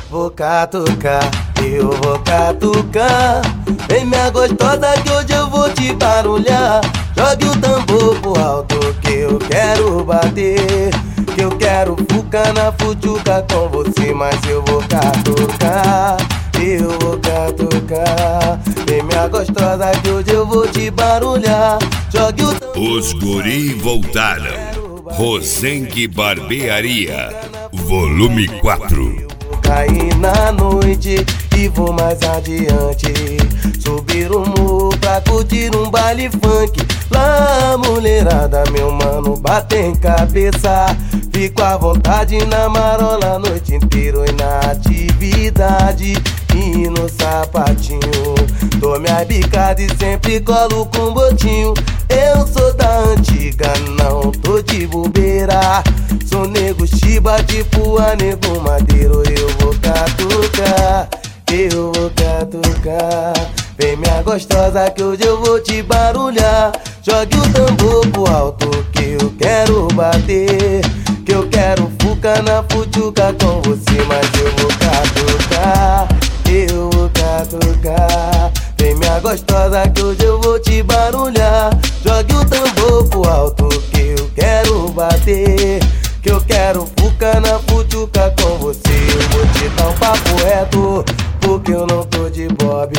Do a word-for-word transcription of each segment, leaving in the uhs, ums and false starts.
vou catucar, eu vou catucar. Vem minha gostosa que hoje eu vou te barulhar. Jogue o tambor pro alto que eu quero bater. Que eu quero fucar na futuca com você, mas eu vou catucar, eu vou catucar. Vem minha gostosa que hoje eu vou te barulhar. Jogue o tambor. Os guri voltaram. Rosenque Barbearia, volume quatro. Cair na noite e vou mais adiante. Subir o morro pra curtir um baile funk. Lá mulherada, meu mano, batem cabeça. Fico à vontade na marola a noite inteira e na atividade. E no sapatinho dou minha bicada e sempre colo com botinho. Eu sou da antiga, não tô de bobeira. Sou nego chiba tipo a nego madeiro. Eu vou catucar, eu vou catucar. Vem minha gostosa que hoje eu vou te barulhar. Jogue o tambor pro alto que eu quero bater. Que eu quero fucar na futuca com você, mas eu vou catucar, eu vou catucar. Vem minha gostosa que hoje eu vou te barulhar. Jogue o tambor pro alto que eu quero bater. Que eu quero fucar na futuca com você. Eu vou te dar um papo reto, porque eu não tô de bob.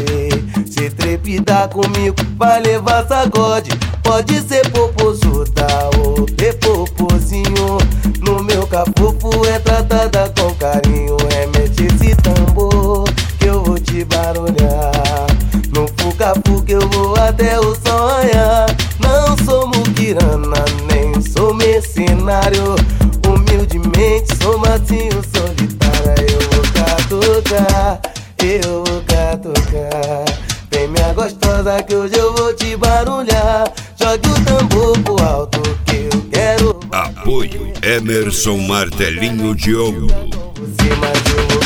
Se trepidar comigo vai levar sacode. Pode ser popozuda ou ter popozinho. No meu cafofo é tratada com carinho. Remete esse tambor que eu vou te barulhar. No fuca-fuca eu vou até o sol raiar. Não sou muquirana, nem sou mercenário. Humildemente sou macio, solitária. Eu vou catucar, eu vou catucar. Vem minha gostosa que hoje eu vou te barulhar. Jogue o tambor pro alto que eu quero. Apoio Emerson Martelinho Diogo. Você, mas eu vou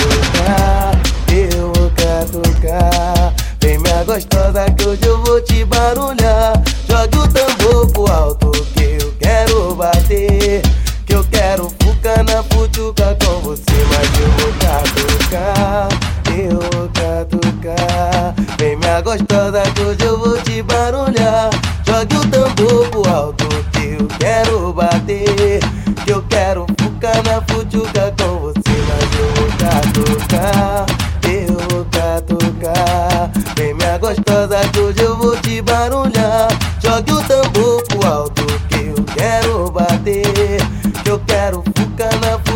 catucar, eu vou catucar. Vem minha gostosa que hoje eu vou te barulhar. Jogue o tambor pro alto que eu quero bater. Que eu quero fucar na futuca com você, mas eu vou catucar, eu vou catucar. Vem minha gostosa que hoje eu vou te barulhar. Jogue o tambor pro alto que eu quero bater. Que eu quero fucar na futuca com você, mas eu vou catucar, eu vou catucar. Vem minha gostosa que hoje eu vou te barulhar. Jogue o tambor pro alto que eu quero bater. Que eu quero fucar na